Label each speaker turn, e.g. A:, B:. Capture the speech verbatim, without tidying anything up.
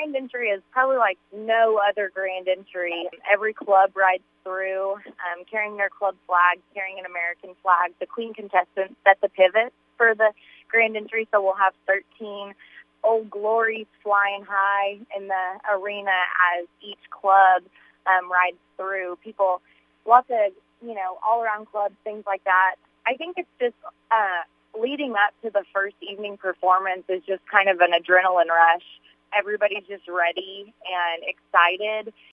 A: Grand Entry is probably like no other Grand Entry. Every club rides through, um, carrying their club flag, carrying an American flag. The Queen contestants set the pivot for the Grand Entry, so we'll have thirteen Old Glories flying high in the arena as each club um, rides through. People, lots of, you know, all-around clubs, things like that. I think it's just uh, leading up to the first evening performance is just kind of an adrenaline rush. Everybody's just ready and excited.